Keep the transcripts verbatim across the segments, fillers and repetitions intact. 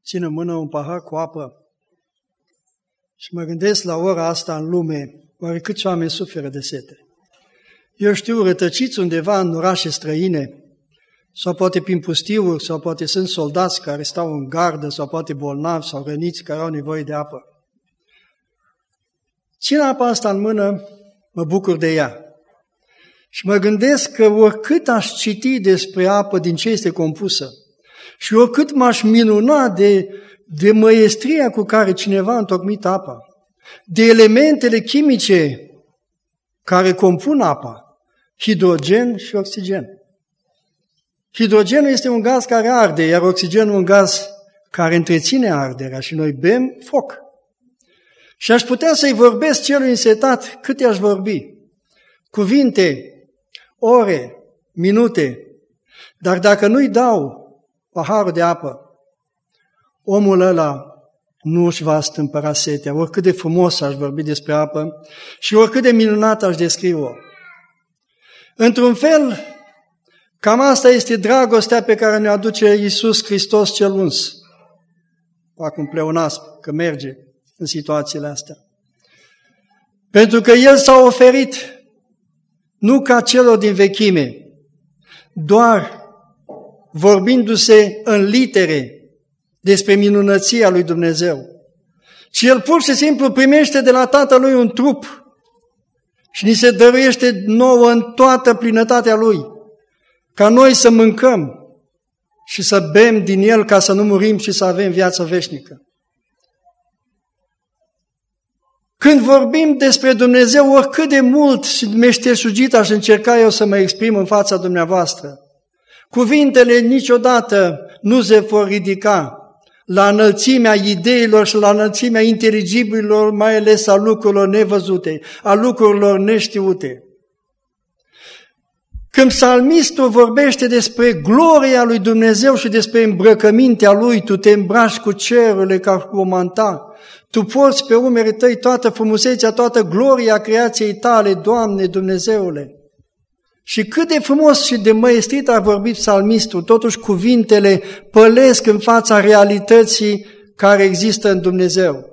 țin în mână un pahar cu apă și mă gândesc la ora asta în lume, oare câți oameni suferă de sete? Eu știu, rătăciți undeva în orașe străine, sau poate prin pustiuri, sau poate sunt soldați care stau în gardă, sau poate bolnavi sau răniți care au nevoie de apă. Țin apa asta în mână, mă bucur de ea. Și mă gândesc că oricât aș citi despre apă din ce este compusă și oricât m-aș minuna de, de măiestria cu care cineva a întocmit apa, de elementele chimice care compun apa, hidrogen și oxigen. Hidrogenul este un gaz care arde, iar oxigenul un gaz care întreține arderea și noi bem foc. Și aș putea să-i vorbesc celui însetat cât i-aș vorbi. Cuvinte, ore, minute, dar dacă nu-i dau paharul de apă, omul ăla nu își va stâmpăra setea, oricât de frumos aș vorbi despre apă și oricât de minunat aș descrie-o. Într-un fel, cam asta este dragostea pe care ne aduce Iisus Hristos cel uns. Fac un pleonasm, că merge în situațiile astea. Pentru că El s-a oferit nu ca celor din vechime, doar vorbindu-se în litere despre minunăția lui Dumnezeu, ci El pur și simplu primește de la Tatălui un trup și ni se dăruiește nouă în toată plinătatea Lui, ca noi să mâncăm și să bem din El ca să nu murim și să avem viață veșnică. Când vorbim despre Dumnezeu, oricât de mult și meșteșugit aș încerca eu să mă exprim în fața dumneavoastră, cuvintele niciodată nu se vor ridica la înălțimea ideilor și la înălțimea inteligibilor, mai ales a lucrurilor nevăzute, a lucrurilor neștiute. Când psalmistul vorbește despre gloria lui Dumnezeu și despre îmbrăcămintea Lui, tu te îmbraci cu cerurile ca cu o manta, tu porți pe umerii tăi toată frumusețea, toată gloria creației tale, Doamne Dumnezeule. Și cât de frumos și de măestrit a vorbit psalmistul, totuși cuvintele pălesc în fața realității care există în Dumnezeu.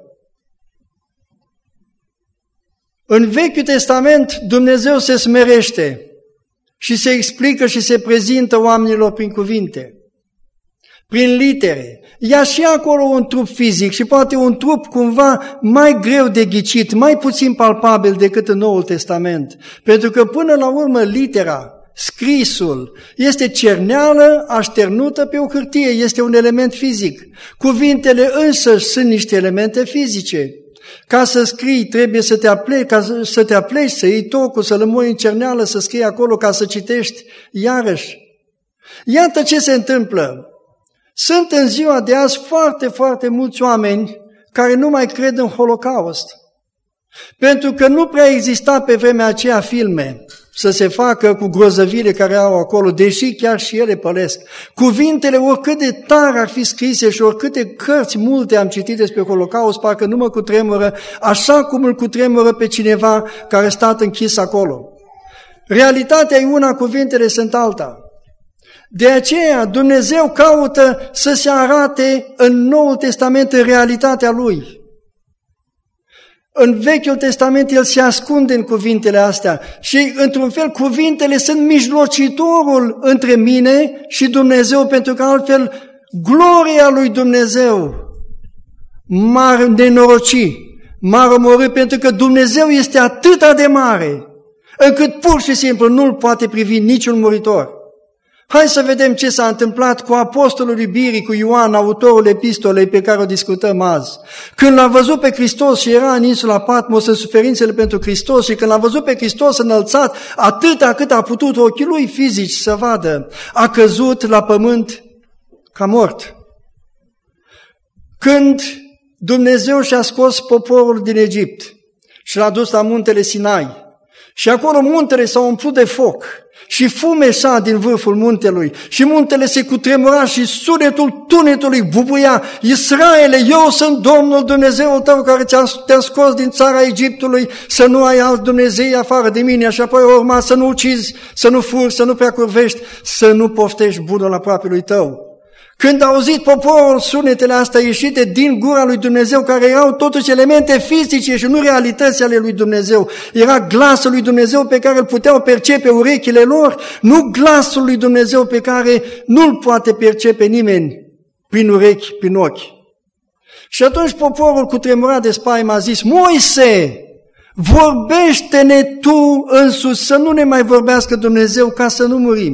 În Vechiul Testament Dumnezeu se smerește și se explică și se prezintă oamenilor prin cuvinte, prin litere. Ia și acolo un trup fizic și poate un trup cumva mai greu de ghicit, mai puțin palpabil decât în Noul Testament. Pentru că până la urmă litera, scrisul, este cerneală așternută pe o hârtie, este un element fizic. Cuvintele însăși sunt niște elemente fizice. Ca să scrii trebuie să te apleci, ca să te apleci, să iei tocul, să lămui în cerneală, să scrii acolo ca să citești iarăși. Iată ce se întâmplă. Sunt în ziua de azi foarte, foarte mulți oameni care nu mai cred în Holocaust. Pentru că nu prea exista pe vremea aceea filme să se facă cu grozăvile care au acolo, deși chiar și ele pălesc. Cuvintele, oricât de tare ar fi scrise și oricâte cărți multe am citit despre Holocaust, parcă nu mă cutremură, așa cum îl cutremură pe cineva care a stat închis acolo. Realitatea e una, cuvintele sunt alta. De aceea Dumnezeu caută să se arate în Noul Testament în realitatea Lui. În Vechiul Testament El se ascunde în cuvintele astea și, într-un fel, cuvintele sunt mijlocitorul între mine și Dumnezeu, pentru că altfel gloria lui Dumnezeu m-ar nenoroci, m-ar omorî, pentru că Dumnezeu este atât de mare încât pur și simplu nu-L poate privi niciun muritor. Hai să vedem ce s-a întâmplat cu apostolul iubirii, cu Ioan, autorul epistolei pe care o discutăm azi. Când l-a văzut pe Hristos și era în insula Patmos în suferințele pentru Hristos și când l-a văzut pe Hristos înălțat atâta cât a putut ochii lui fizici să vadă, a căzut la pământ ca mort. Când Dumnezeu și-a scos poporul din Egipt și l-a dus la muntele Sinai și acolo muntele s-a umplut de foc, și fum ieșea din vârful muntelui și muntele se cutremura și sunetul tunetului bubuia: Israele, eu sunt Domnul Dumnezeul tău care te-am scos din țara Egiptului, să nu ai alt Dumnezei afară de mine. Și apoi urma să nu ucizi, să nu furi, să nu prea curvești, să nu poftești bunul aproapelui tău. Când a auzit poporul sunetele astea ieșite din gura lui Dumnezeu, care erau totuși elemente fizice și nu realități ale lui Dumnezeu, era glasul lui Dumnezeu pe care îl puteau percepe urechile lor, nu glasul lui Dumnezeu pe care nu-l poate percepe nimeni prin urechi, prin ochi. Și atunci poporul cu tremurat de spaimă a zis: Moise, vorbește-ne tu însuți, să nu ne mai vorbească Dumnezeu, ca să nu murim.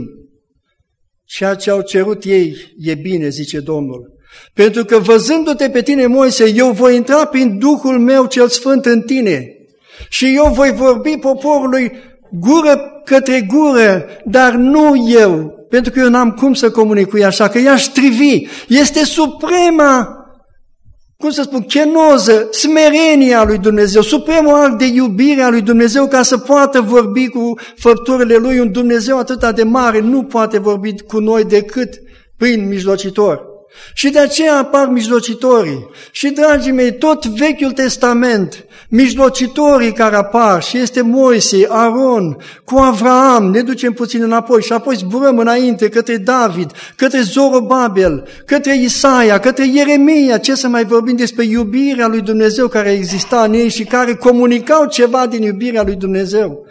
Ceea ce au cerut ei e bine, zice Domnul, pentru că văzându-te pe tine, Moise, eu voi intra prin Duhul meu cel Sfânt în tine și eu voi vorbi poporului gură către gură, dar nu eu, pentru că eu n-am cum să comunic cu ea, așa că ea strivi. Este suprema, cum să spun, chenoză, smerenia lui Dumnezeu, supremul act de iubire a lui Dumnezeu ca să poată vorbi cu făpturile lui. Un Dumnezeu atât de mare nu poate vorbi cu noi decât prin mijlocitor. Și de aceea apar mijlocitorii. Și, dragii mei, tot Vechiul Testament, mijlocitorii care apar, și este Moise, Aron, cu Avraam, ne ducem puțin înapoi și apoi zburăm înainte către David, către Zorobabel, către Isaia, către Ieremia. Ce să mai vorbim despre iubirea lui Dumnezeu care exista în ei și care comunicau ceva din iubirea lui Dumnezeu.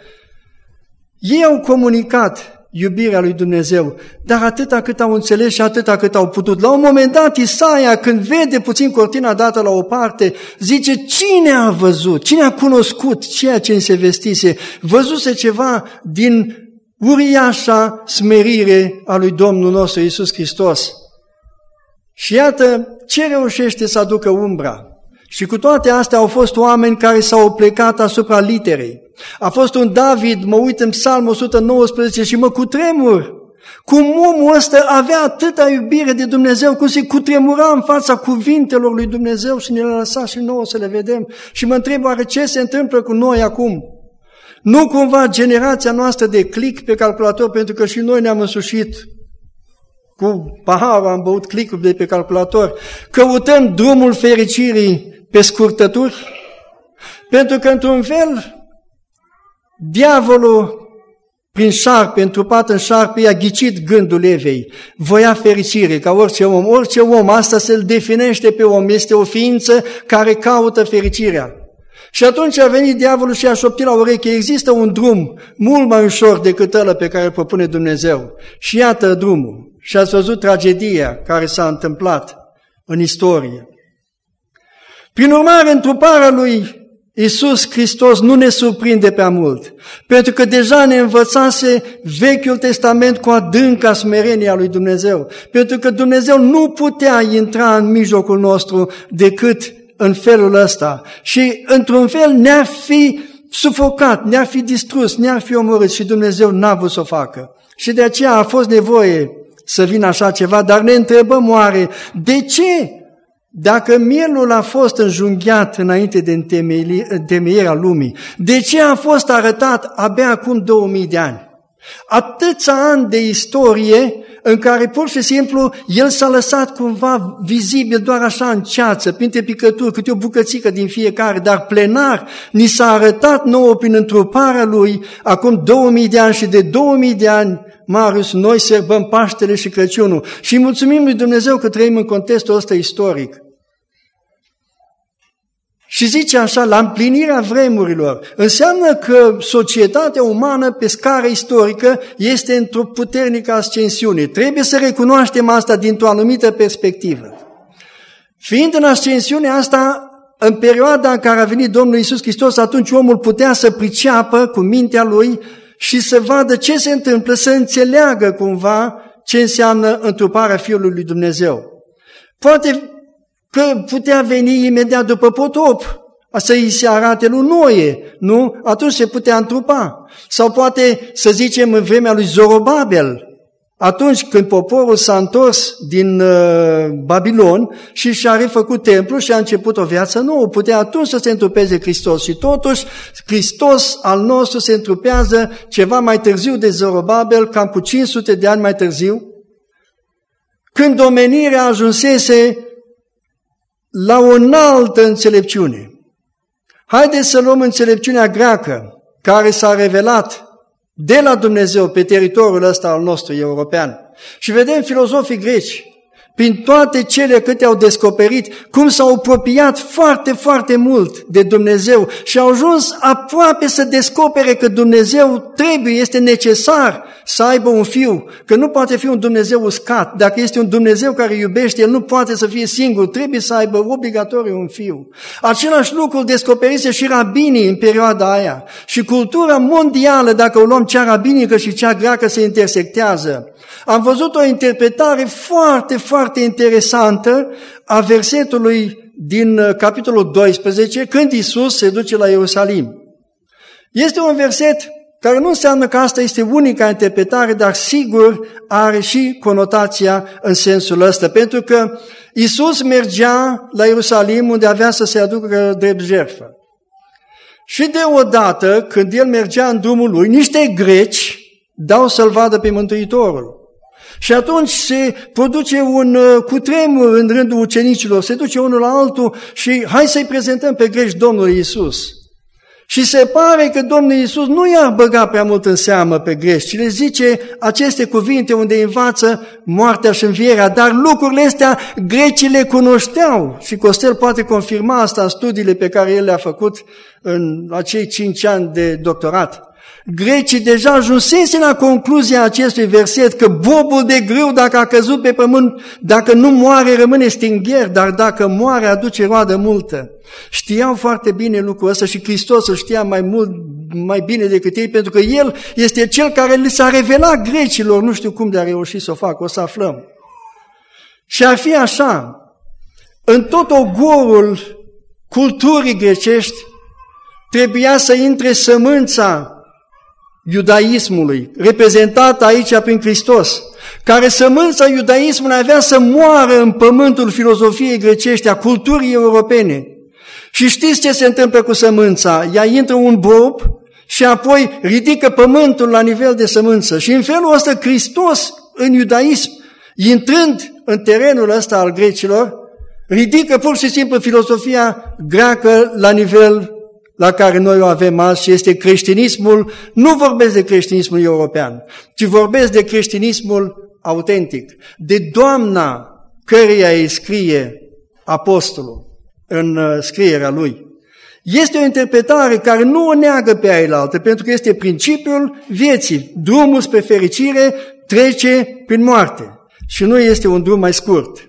Ei au comunicat iubirea lui Dumnezeu, dar atâta cât au înțeles și atâta cât au putut. La un moment dat, Isaia, când vede puțin cortina dată la o parte, zice: cine a văzut, cine a cunoscut ceea ce se vestise? Văzuse ceva din uriașa smerire a lui Domnul nostru Iisus Hristos. Și iată ce reușește să aducă umbra. Și cu toate astea au fost oameni care s-au plecat asupra literei. A fost un David, mă uit în Psalmul o sută nouăsprezece și mă cutremur. Cum omul ăsta avea atâta iubire de Dumnezeu, cum se cutremura în fața cuvintelor lui Dumnezeu și ne le-a lăsat și nouă să le vedem. Și mă întreb, oare ce se întâmplă cu noi acum? Nu cumva generația noastră de click pe calculator, pentru că și noi ne-am însușit cu paharul, am băut click-uri de pe calculator, căutăm drumul fericirii pe scurtături? Pentru că, într-un fel, diavolul, prin șarpe, întrupat în șarpe, i-a ghicit gândul Evei. Voia fericire, ca orice om. Orice om, asta se-l definește pe om, este o ființă care caută fericirea. Și atunci a venit diavolul și a șoptit la ureche: există un drum mult mai ușor decât ăla pe care îl propune Dumnezeu. Și iată drumul. Și ați văzut tragedia care s-a întâmplat în istorie. Prin urmare, întruparea lui Iisus Hristos nu ne surprinde prea mult, pentru că deja ne învățase Vechiul Testament cu adânca smerenia lui Dumnezeu, pentru că Dumnezeu nu putea intra în mijlocul nostru decât în felul ăsta și, într-un fel, ne-ar fi sufocat, ne-ar fi distrus, ne-ar fi omorât și Dumnezeu n-a vrut să o facă. Și de aceea a fost nevoie să vină așa ceva, dar ne întrebăm oare de ce? Dacă mielul a fost înjunghiat înainte de întemeierea lumii, de ce a fost arătat abia acum două mii de ani? Atâția ani de istorie în care pur și simplu el s-a lăsat cumva vizibil doar așa în ceață, printre picături, câte o bucățică din fiecare, dar plenar ni s-a arătat nouă prin întruparea lui acum două mii de ani și de două mii de ani, Marius, noi sărbăm Paștele și Crăciunul și mulțumim lui Dumnezeu că trăim în contextul ăsta istoric. Și zice așa, la împlinirea vremurilor, înseamnă că societatea umană pe scară istorică este într-o puternică ascensiune. Trebuie să recunoaștem asta dintr-o anumită perspectivă. Fiind în ascensiunea asta, în perioada în care a venit Domnul Iisus Hristos, atunci omul putea să priceapă cu mintea lui și să vadă ce se întâmplă, să înțeleagă cumva ce înseamnă întruparea Fiului lui Dumnezeu. Poate că putea veni imediat după potop, să-i se arate lui Noe, nu? Atunci se putea întrupa. Sau poate să zicem în vremea lui Zorobabel, atunci când poporul s-a întors din uh, Babilon și și-a refăcut templul și a început o viață nouă, putea atunci să se întrupeze Hristos. Și totuși, Hristos al nostru se întrupează ceva mai târziu de Zorobabel, cam cu cinci sute de ani mai târziu, când omenirea ajunsese la o înaltă înțelepciune. Haideți să luăm înțelepciunea greacă, care s-a revelat de la Dumnezeu pe teritoriul ăsta al nostru european. Și vedem filozofii greci, prin toate cele câte au descoperit, cum s-au apropiat foarte, foarte mult de Dumnezeu și au ajuns aproape să descopere că Dumnezeu trebuie, este necesar să aibă un fiu, că nu poate fi un Dumnezeu uscat. Dacă este un Dumnezeu care iubește, El nu poate să fie singur, trebuie să aibă obligatoriu un fiu. Același lucru descoperise și rabinii în perioada aia. Și cultura mondială, dacă o luăm cea rabinică și cea greacă, se intersectează. Am văzut o interpretare foarte, foarte interesantă a versetului din capitolul doisprezece, când Iisus se duce la Ierusalim. Este un verset care nu înseamnă că asta este unica interpretare, dar sigur are și conotația în sensul ăsta, pentru că Iisus mergea la Ierusalim unde avea să se aducă drept jertfă. Și deodată, când el mergea în drumul lui, niște greci dau să-l vadă pe Mântuitorul. Și atunci se produce un cutremur în rândul ucenicilor, se duce unul la altul și hai să-i prezentăm pe greci Domnul Iisus. Și se pare că Domnul Iisus nu i-a băgat prea mult în seamă pe greci, ci le zice aceste cuvinte unde învață moartea și învierea, dar lucrurile astea grecii le cunoșteau și Costel poate confirma asta în studiile pe care el le-a făcut în acei cinci ani de doctorat. Grecii deja ajunsese la concluzia acestui verset că bobul de grâu, dacă a căzut pe pământ, dacă nu moare, rămâne stingher, dar dacă moare, aduce roadă multă. Știau foarte bine lucrul ăsta și Hristos îl știa mai mult, mai bine decât ei, pentru că El este Cel care li s-a revelat grecilor, nu știu cum de a reușit să o facă, o să aflăm. Și ar fi așa, în tot ogorul culturii grecești trebuia să intre sămânța iudaismului, reprezentată aici prin Hristos, care sămânța iudaismului avea să moară în pământul filozofiei grecești, a culturii europene. Și știți ce se întâmplă cu sămânța? Ea intră un bob și apoi ridică pământul la nivel de sămânță. Și în felul ăsta Hristos în iudaism, intrând în terenul ăsta al grecilor, ridică pur și simplu filozofia greacă la nivel la care noi o avem azi și este creștinismul, nu vorbesc de creștinismul european, ci vorbesc de creștinismul autentic, de Doamna căreia îi scrie apostolul în scrierea lui. Este o interpretare care nu o neagă pe ailaltă, pentru că este principiul vieții. Drumul spre fericire trece prin moarte și nu este un drum mai scurt.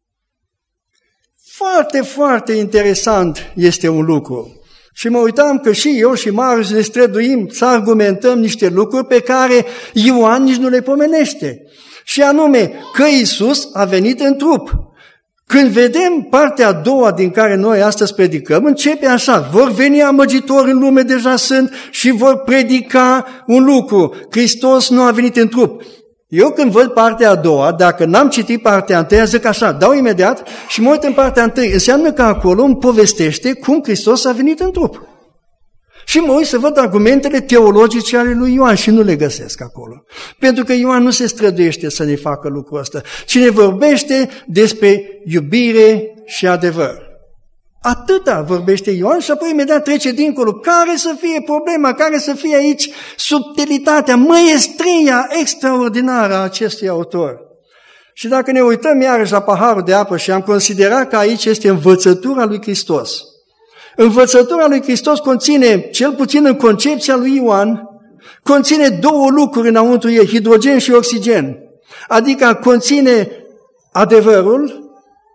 Foarte, foarte interesant este un lucru. Și mă uitam că și eu și Marius ne străduim să argumentăm niște lucruri pe care Ioan nici nu le pomenește. Și anume că Iisus a venit în trup. Când vedem partea a doua din care noi astăzi predicăm, începe așa: vor veni amăgitori în lume, deja sunt, și vor predica un lucru: Hristos nu a venit în trup. Eu când văd partea a doua, dacă n-am citit partea a întâia, zic așa, dau imediat și mă uit în partea a întâi. Înseamnă că acolo îmi povestește cum Hristos a venit în trup. Și mă uit să văd argumentele teologice ale lui Ioan și nu le găsesc acolo. Pentru că Ioan nu se străduiește să ne facă lucrul ăsta. Cine vorbește despre iubire și adevăr. Atâta vorbește Ioan și apoi imediat trece dincolo. Care să fie problema? Care să fie aici subtilitatea, măiestria extraordinară a acestui autor? Și dacă ne uităm iarăși la paharul de apă și am considerat că aici este învățătura lui Hristos. Învățătura lui Hristos conține, cel puțin în concepția lui Ioan, conține două lucruri înăuntru ei, hidrogen și oxigen. Adică conține adevărul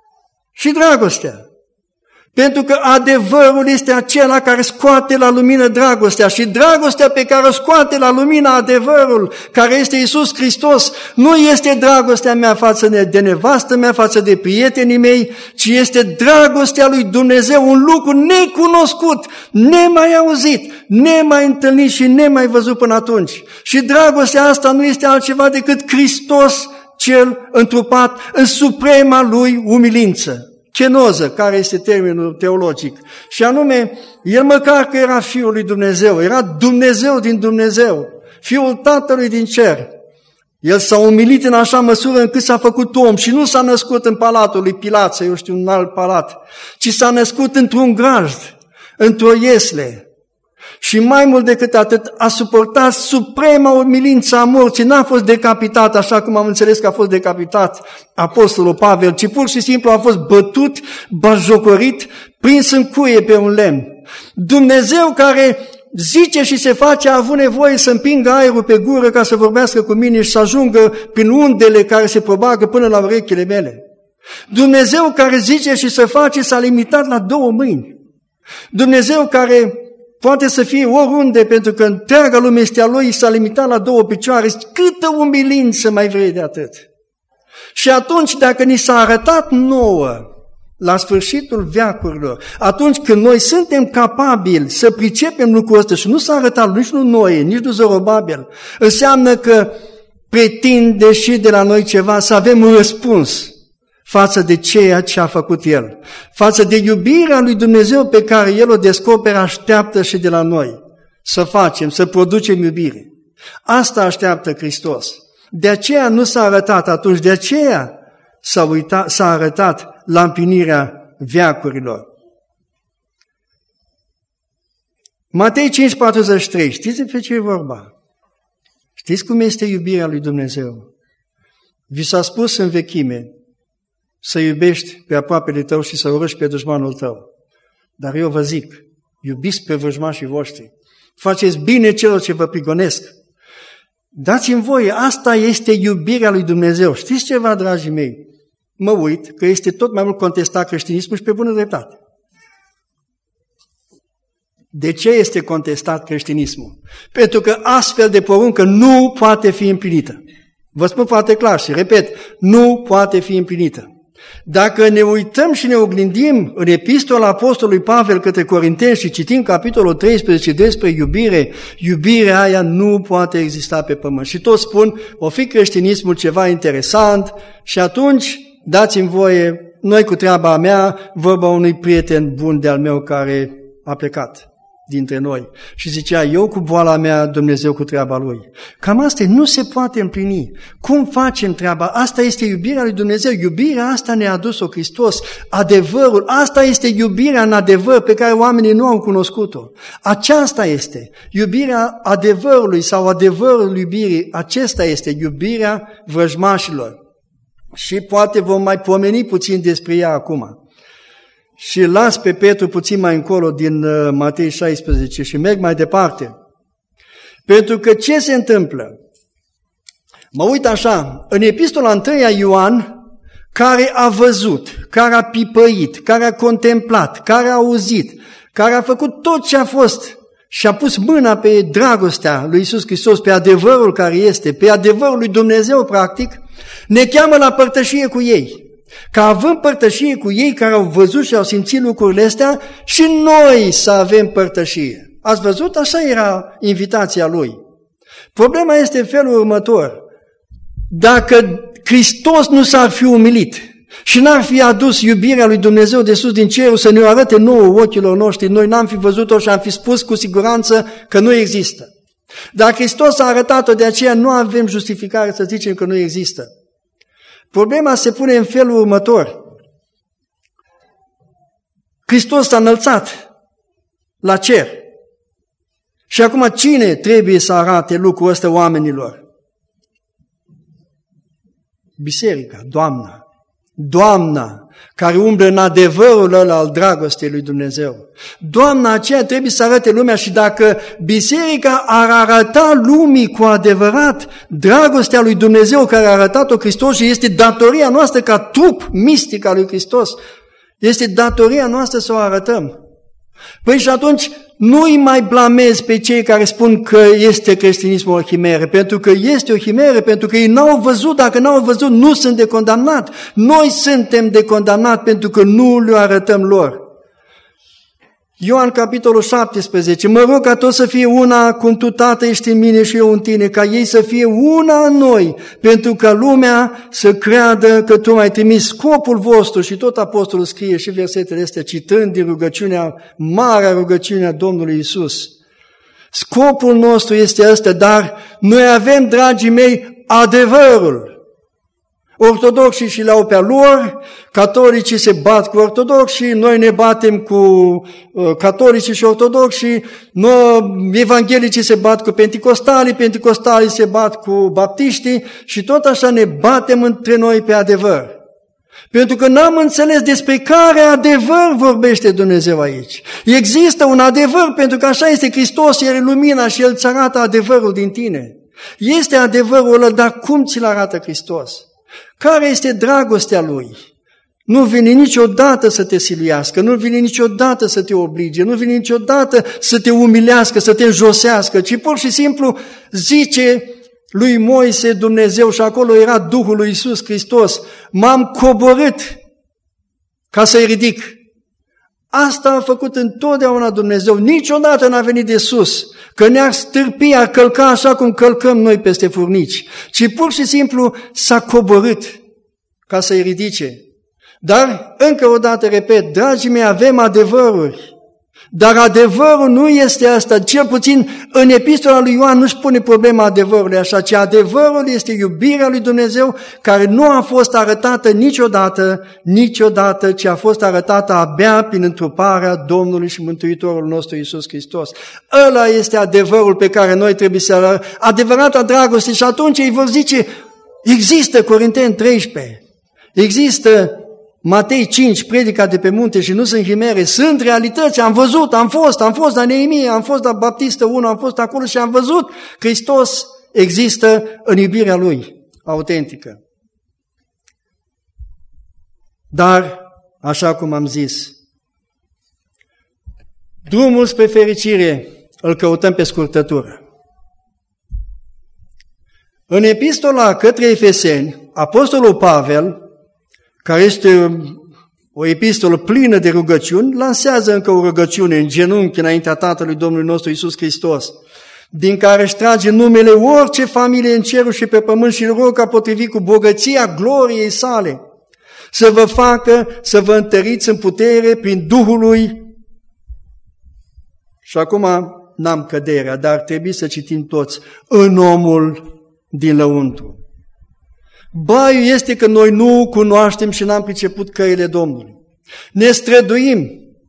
și dragostea. Pentru că adevărul este acela care scoate la lumină dragostea și dragostea pe care o scoate la lumină adevărul, care este Iisus Hristos, nu este dragostea mea față de nevastă mea, față de prietenii mei, ci este dragostea lui Dumnezeu, un lucru necunoscut, nemai auzit, nemai întâlnit și nemai văzut până atunci. Și dragostea asta nu este altceva decât Hristos cel întrupat în suprema lui umilință. Kenoză, care este termenul teologic. Și anume, el măcar că era Fiul lui Dumnezeu, era Dumnezeu din Dumnezeu, Fiul Tatălui din cer. El s-a umilit în așa măsură încât s-a făcut om și nu s-a născut în palatul lui Pilat, să eu știu, un alt palat, ci s-a născut într-un grajd, într-o iesle. Și mai mult decât atât, a suportat suprema umilință a morții. N-a fost decapitat, așa cum am înțeles că a fost decapitat apostolul Pavel, ci pur și simplu a fost bătut, bajocorit, prins în cuie pe un lemn. Dumnezeu care zice și se face, a avut nevoie să împingă aerul pe gură ca să vorbească cu mine și să ajungă prin undele care se probagă până la urechile mele. Dumnezeu care zice și se face s-a limitat la două mâini. Dumnezeu care poate să fie oriunde, pentru că întreaga lume este a Lui, s-a limitat la două picioare. Câtă umilință mai vrei de atât? Și atunci, dacă ni s-a arătat nouă, la sfârșitul veacurilor, atunci când noi suntem capabili să pricepem lucrul ăsta și nu s-a arătat nici nu Noe, nici nu Zorobabel, înseamnă că pretinde și de la noi ceva, să avem un răspuns față de ceea ce a făcut El, față de iubirea lui Dumnezeu pe care El o descoperă, așteaptă și de la noi să facem, să producem iubire. Asta așteaptă Hristos. De aceea nu s-a arătat atunci, de aceea s-a, uitat, s-a arătat la împlinirea veacurilor. Matei cinci patruzeci și trei, știți despre ce e vorba? Știți cum este iubirea lui Dumnezeu? Vi s-a spus în vechime să iubești pe aproapele tău și să urăști pe dușmanul tău. Dar eu vă zic, iubiți pe vrăjmașii voștri, faceți bine celor ce vă prigonesc. Dați-mi voie, asta este iubirea lui Dumnezeu. Știți ceva, dragii mei? Mă uit că este tot mai mult contestat creștinismul și pe bună dreptate. De ce este contestat creștinismul? Pentru că astfel de poruncă nu poate fi împlinită. Vă spun foarte clar și repet, nu poate fi împlinită. Dacă ne uităm și ne oglindim în epistola apostolului Pavel către Corinteni și citim capitolul treisprezece despre iubire, iubirea aia nu poate exista pe pământ. Și toți spun, o fi creștinismul ceva interesant și atunci dați-mi voie, noi cu treaba mea, vorba unui prieten bun de-al meu care a plecat dintre noi. Și zicea, eu cu boala mea, Dumnezeu cu treaba Lui. Cam asta nu se poate împlini. Cum facem treaba? Asta este iubirea lui Dumnezeu. Iubirea asta ne-a adus-o Hristos. Adevărul, asta este iubirea în adevăr pe care oamenii nu au cunoscut-o. Aceasta este iubirea adevărului sau adevărul iubirii. Acesta este iubirea vrăjmașilor. Și poate vom mai pomeni puțin despre ea acum. Și las pe Petru puțin mai încolo din Matei șaisprezece și merg mai departe. Pentru că ce se întâmplă? Mă uit așa, în epistola întâia Ioan, care a văzut, care a pipăit, care a contemplat, care a auzit, care a făcut tot ce a fost și a pus mâna pe dragostea lui Iisus Hristos, pe adevărul care este, pe adevărul lui Dumnezeu, practic, ne cheamă la părtășie cu ei. Ca având părtășie cu ei care au văzut și au simțit lucrurile astea și noi să avem părtășie. Ați văzut? Așa era invitația lui. Problema este în felul următor. Dacă Hristos nu s-ar fi umilit și n-ar fi adus iubirea lui Dumnezeu de sus din cerul să ne arate nouă ochilor noștri, noi n-am fi văzut-o și am fi spus cu siguranță că nu există. Dacă Hristos a arătat-o, de aceea nu avem justificare să zicem că nu există. Problema se pune în felul următor. Hristos s-a înălțat la cer. Și acum cine trebuie să arate lucrul ăsta oamenilor? Biserica, Doamna. Doamna, care umblă în adevărul ăla al dragostei lui Dumnezeu. Doamna aceea trebuie să arate lumea și dacă biserica ar arăta lumii cu adevărat dragostea lui Dumnezeu care a arătat-o Hristos și este datoria noastră ca trup mistic al lui Hristos, este datoria noastră să o arătăm. Păi și atunci nu îi mai blamez pe cei care spun că este creștinismul o chimeră, pentru că este o chimeră, pentru că ei n-au văzut, dacă n-au văzut, nu sunt de condamnat. Noi suntem de condamnat pentru că nu le arătăm lor. Ioan, capitolul șaptesprezece, mă rog ca tot să fie una cum tu, Tată, ești în mine și eu în tine, ca ei să fie una în noi, pentru ca lumea să creadă că tu m-ai trimis. Scopul vostru, și tot apostolul scrie și versetele astea, citând din rugăciunea, marea rugăciunea Domnului Iisus. Scopul nostru este ăsta, dar noi avem, dragii mei, adevărul. Ortodoxii și le-au pe-a lor, catolicii se bat cu ortodoxii, noi ne batem cu uh, catolicii și ortodoxii, noi, evanghelicii se bat cu penticostalii, penticostalii se bat cu baptiștii și tot așa ne batem între noi pe adevăr. Pentru că n-am înțeles despre care adevăr vorbește Dumnezeu aici. Există un adevăr, pentru că așa este, Hristos, El e lumina și El îți arată adevărul din tine. Este adevărul ăla, dar cum ți-l arată Hristos? Care este dragostea Lui? Nu vine niciodată să te siluiască, nu vine niciodată să te oblige, nu vine niciodată să te umilească, să te înjosească, ci pur și simplu zice lui Moise Dumnezeu, și acolo era Duhul lui Iisus Hristos, m-am coborât ca să-i ridic. Asta a făcut întotdeauna Dumnezeu, niciodată n-a venit de sus, că ne-ar stârpi, ar călca așa cum călcăm noi peste furnici, ci pur și simplu s-a coborât ca să-i ridice. Dar, încă o dată, repet, dragii mei, avem adevăruri, dar adevărul nu este asta, cel puțin în epistola lui Ioan nu-și pune problema adevărului așa, ci adevărul este iubirea lui Dumnezeu care nu a fost arătată niciodată, niciodată, ci a fost arătată abia prin întruparea Domnului și Mântuitorul nostru Iisus Hristos. Ăla este adevărul pe care noi trebuie să arătăm, adevărata dragoste, și atunci ei vor zice, există Corinteni treisprezece, există Matei cinci, predica de pe munte și nu sunt chimere, sunt realități, am văzut, am fost, am fost la Neemie, am fost la Baptistă unu, am fost acolo și am văzut, Hristos există în iubirea Lui, autentică. Dar, așa cum am zis, drumul spre fericire îl căutăm pe scurtătură. În epistola către Efeseni, Apostolul Pavel, care este o epistolă plină de rugăciuni, lansează încă o rugăciune în genunchi înaintea Tatălui Domnului nostru Iisus Hristos, din care își trage numele orice familie în cerul și pe pământ și rog ca potrivit cu bogăția gloriei sale, să vă facă să vă întăriți în putere prin Duhul Lui. Și acum n-am căderea, dar trebuie să citim toți, în omul din lăuntru. Baiul este că noi nu cunoaștem și n-am priceput căile Domnului. Ne străduim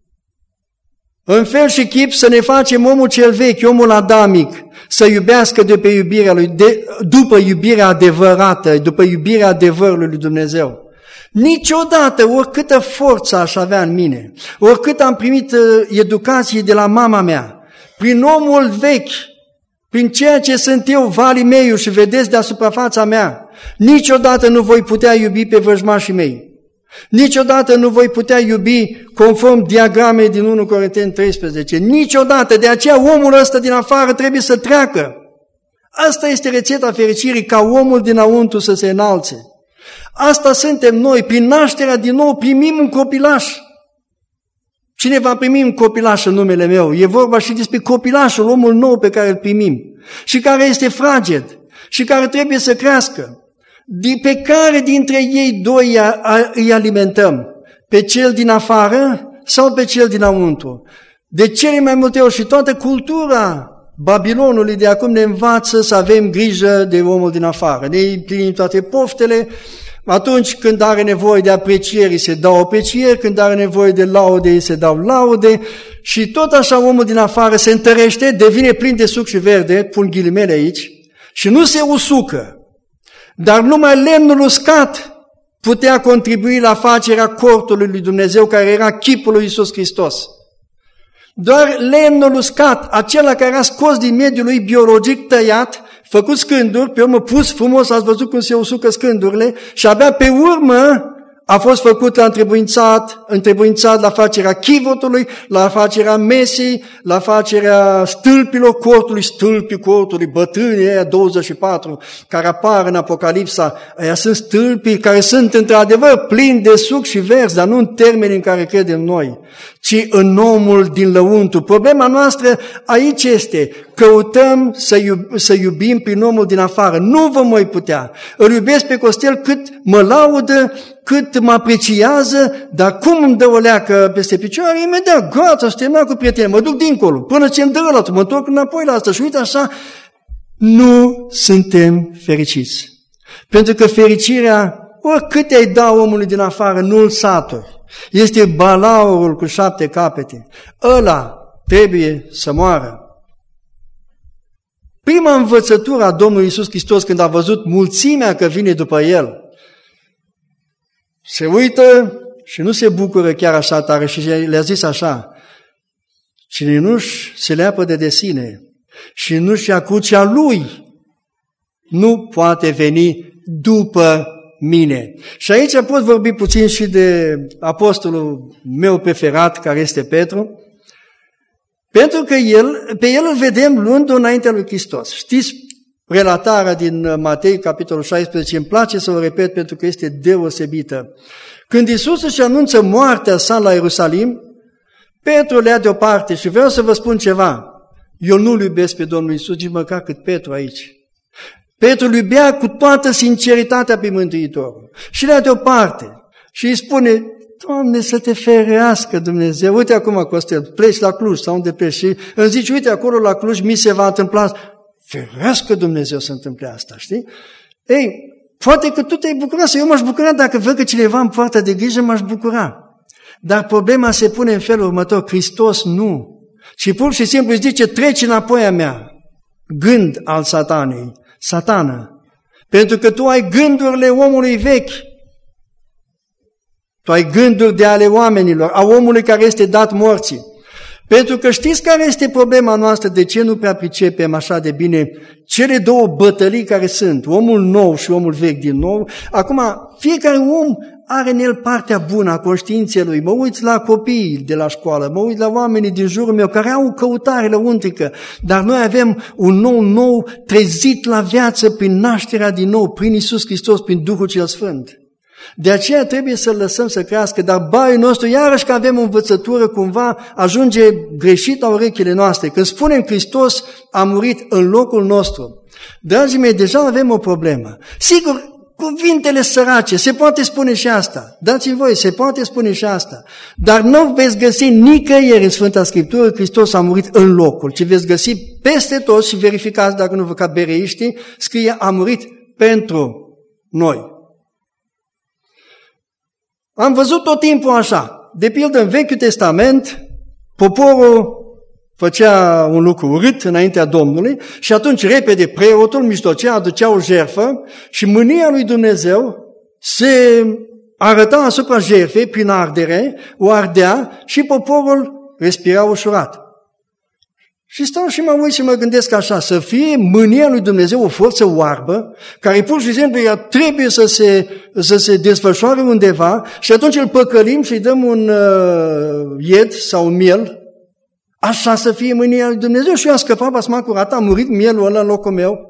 în fel și chip să ne facem omul cel vechi, omul adamic, să iubească de pe iubirea lui, de, după iubirea adevărată, după iubirea adevărului lui Dumnezeu. Niciodată, oricâtă forță aș avea în mine, oricât am primit educație de la mama mea, prin omul vechi, prin ceea ce sunt eu, valii mei, și vedeți deasupra fața mea, niciodată nu voi putea iubi pe vrăjmașii mei. Niciodată nu voi putea iubi conform diagramei din unu Corinteni treisprezece. Niciodată. De aceea omul ăsta din afară trebuie să treacă. Asta este rețeta fericirii, ca omul dinăuntru să se înalțe. Asta suntem noi. Prin nașterea din nou primim un copilaș. Cine va primi un copilaș în numele meu? E vorba și despre copilașul, omul nou pe care îl primim și care este fraged și care trebuie să crească. Pe care dintre ei doi îi alimentăm? Pe cel din afară sau pe cel dinăuntru? De cele mai multe ori și toată cultura Babilonului de acum ne învață să avem grijă de omul din afară. Ne împlinim toate poftele. Atunci când are nevoie de aprecieri, se dau aprecieri, când are nevoie de laude, se dau laude și tot așa omul din afară se întărește, devine plin de suc și verde, pun ghilimele aici, și nu se usucă. Dar numai lemnul uscat putea contribui la facerea cortului lui Dumnezeu, care era chipul lui Iisus Hristos. Doar lemnul uscat, acela care a scos din mediul lui biologic tăiat, făcut scânduri, pe urmă pus frumos, ați văzut cum se usucă scândurile, și abia pe urmă a fost făcut la întrebuințat, întrebuințat la facerea chivotului, la facerea mesei, la facerea stâlpilor cortului, stâlpii cortului, bătrânii aia douăzeci și patru, care apar în Apocalipsa, aia sunt stâlpii care sunt într-adevăr plini de suc și verzi, dar nu în termenii în care credem noi, ci în omul din lăuntru. Problema noastră aici este, căutăm să, iub, să iubim prin omul din afară. Nu vom mai putea. Îl iubesc pe Costel cât mă laudă, cât mă apreciază, dar cum îmi dă o leacă peste picioare, imediat, gata, să terminat cu prietenii, mă duc dincolo, până ce îmi dă ăla, mă întorc înapoi la asta și uite așa, nu suntem fericiți. Pentru că fericirea oricât ai da omului din afară, nu-l saturi. Este balaurul cu șapte capete. Ăla trebuie să moară. Prima învățătură a Domnului Iisus Hristos, când a văzut mulțimea că vine după El, se uită și nu se bucură chiar așa tare și le-a zis așa: cine nu-și se leapădă de sine și nu-și ia crucea lui, nu poate veni după mine. Și aici pot vorbi puțin și de apostolul meu preferat, care este Petru, pentru că el, pe el îl vedem luând-o înaintea lui Hristos. Știți relatarea din Matei, capitolul șaisprezece, îmi place să o repet pentru că este deosebită. Când Iisus își anunță moartea sa la Ierusalim, Petru le ia deoparte și vreau să vă spun ceva. Eu nu-L iubesc pe Domnul Iisus, nici măcar cât Petru aici. Petru îl iubea cu toată sinceritatea pe Mântuitorul și le ia deoparte și îi spune: Doamne, să te ferească Dumnezeu, uite acum, Costel, pleci la Cluj sau unde pleci și îmi zici: uite acolo la Cluj mi se va întâmpla, ferească Dumnezeu să întâmple asta, știi? Ei, poate că tu te-ai bucurat, eu m-aș bucura dacă văd că cineva îmi poartă de grijă, m-aș bucura. Dar problema se pune în felul următor: Hristos nu, ci pur și simplu îți zice: treci înapoi a mea, gând al satanei, satană, pentru că tu ai gândurile omului vechi, tu ai gânduri de ale oamenilor, a omului care este dat morții. Pentru că știți care este problema noastră, de ce nu prea pricepem așa de bine cele două bătălii care sunt, omul nou și omul vechi din nou. Acum, fiecare om are în el partea bună a conștiinței lui. Mă uit la copiii de la școală, mă uit la oamenii din jurul meu care au o căutare lăuntrică, dar noi avem un nou nou trezit la viață prin nașterea din nou, prin Iisus Hristos, prin Duhul cel Sfânt. De aceea trebuie să-l lăsăm să crească, dar baiul nostru, iarăși că avem o învățătură, cumva ajunge greșit la urechile noastre. Când spunem Hristos a murit în locul nostru, dragii mei, deja avem o problemă. Sigur, cuvintele sărace, se poate spune și asta, dați-mi voi, se poate spune și asta, dar nu veți găsi nicăieri în Sfânta Scriptură Hristos a murit în locul, ci veți găsi peste tot și verificați dacă nu vă ca bereiștii, scrie a murit pentru noi. Am văzut tot timpul așa. De pildă, în Vechiul Testament, poporul făcea un lucru urât înaintea Domnului și atunci repede preotul mijlocea, aducea o jertfă și mânia lui Dumnezeu se arăta asupra jertfei prin ardere, o ardea și poporul respira ușurat. Și stau și mă uit și mă gândesc așa, să fie mânia lui Dumnezeu o forță oarbă, care pur și simplu ea trebuie să se, să se desfășoare undeva și atunci îl păcălim și îi dăm un uh, ied sau un miel, așa să fie mânia lui Dumnezeu și eu am scăpat basma curată, a murit mielul ăla în locul meu.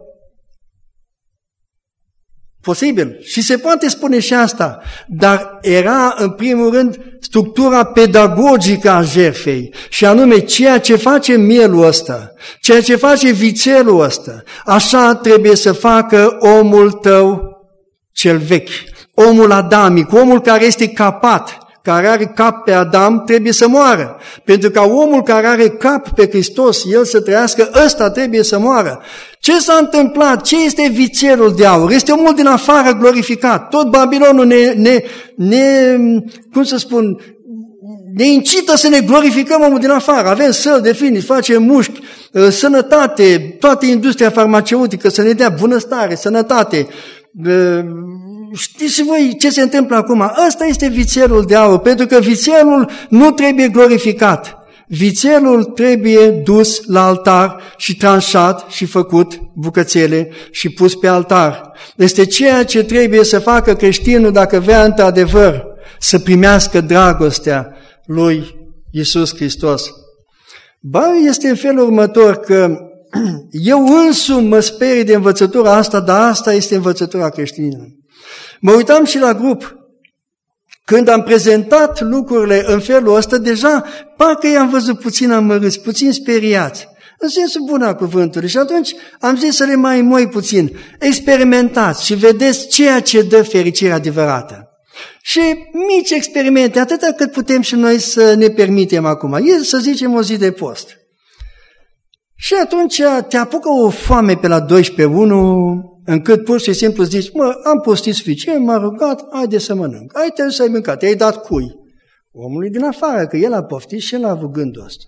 Posibil. Și se poate spune și asta, dar era în primul rând structura pedagogică a jertfei și anume ceea ce face mielul ăsta, ceea ce face vițelul ăsta, așa trebuie să facă omul tău cel vechi, omul adamic, omul care este capat, care are cap pe Adam, trebuie să moară. Pentru ca omul care are cap pe Hristos, el să trăiască, ăsta trebuie să moară. Ce s-a întâmplat? Ce este vițelul de aur? Este omul din afară glorificat. Tot Babilonul ne, ne, ne cum să spun, ne incită să ne glorificăm omul din afară. Avem săl de fini, facem mușchi, sănătate, toată industria farmaceutică să ne dea bunăstare, sănătate. Știți voi ce se întâmplă acum? Ăsta este vițelul de aur, pentru că vițelul nu trebuie glorificat. Vițelul trebuie dus la altar și tranșat și făcut bucățele și pus pe altar. Este ceea ce trebuie să facă creștinul dacă vrea într-adevăr să primească dragostea lui Iisus Hristos. Baiul este în felul următor că eu însumi mă sperii de învățătura asta, dar asta este învățătura creștină. Mă uitam și la grup. Când am prezentat lucrurile în felul ăsta, deja parcă i-am văzut puțin amărâți, puțin speriați, în sensul bun al cuvântului. Și atunci am zis să le mai înmoi puțin. Experimentați și vedeți ceea ce dă fericirea adevărată. Și mici experimente, atâta cât putem și noi să ne permitem acum. E, să zicem, o zi de post. Și atunci te apucă o foame pe la douăsprezece unu, încât pur și simplu zici, mă, am postit suficient, m-a rugat, haide să mănânc. Ai trebuie să ai mâncat, te-ai dat cui? Omului din afară, că el a poftit și el a avut gândul ăsta.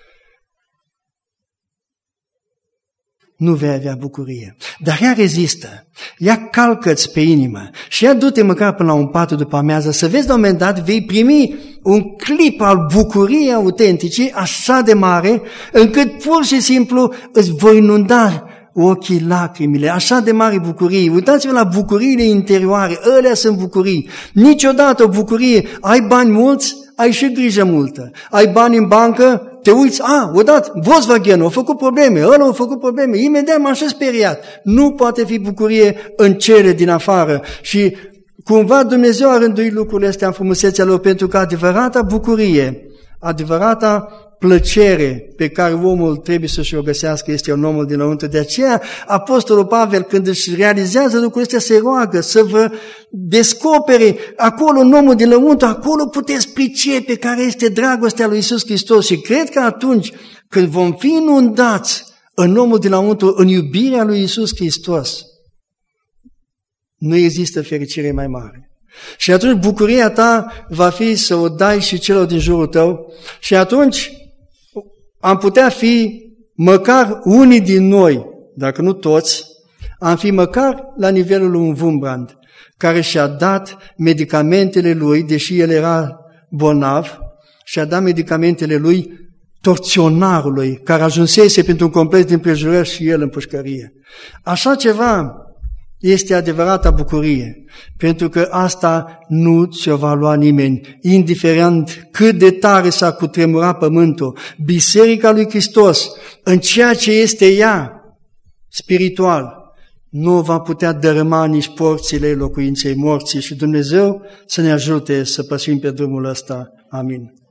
Nu vei avea bucurie. Dar ea rezistă, ea calcă-ți pe inimă și ea du-te măcar până la un patru după amiază să vezi la un moment dat vei primi un clip al bucuriei autentice așa de mare încât pur și simplu îți voi inunda ochii lacrimile, așa de mare bucurie. Uitați-vă la bucuriile interioare, ălea sunt bucurii. Niciodată o bucurie, ai bani mulți, ai și grijă multă. Ai bani în bancă, te uiți, a, odată, Volkswagen a făcut probleme, ăla a făcut probleme, imediat m-am și speriat. Nu poate fi bucurie în cele din afară și cumva Dumnezeu a rânduit lucrurile astea în frumusețea lor pentru că adevărata bucurie, adevărata plăcere pe care omul trebuie să-și o găsească este un omul dinăuntru. De aceea Apostolul Pavel, când își realizează lucrurile astea, se roagă să vă descopere acolo în omul dinăuntru, acolo puteți pricepe care este dragostea lui Iisus Hristos. Și cred că atunci când vom fi inundați în omul dinăuntru, în iubirea lui Iisus Hristos, nu există fericire mai mare. Și atunci bucuria ta va fi să o dai și celor din jurul tău și atunci am putea fi măcar unii din noi, dacă nu toți, am fi măcar la nivelul lui un Wurmbrand, care și-a dat medicamentele lui, deși el era bolnav, și-a dat medicamentele lui torționarului, care ajunsese pentru un complex de împrejurări și el în pușcărie. Așa ceva este adevărata bucurie, pentru că asta nu ți-o va lua nimeni, indiferent cât de tare s-a cutremurat pământul. Biserica lui Hristos, în ceea ce este ea, spiritual, nu va putea dărâma nici porțile locuinței morții și Dumnezeu să ne ajute să pășim pe drumul ăsta. Amin.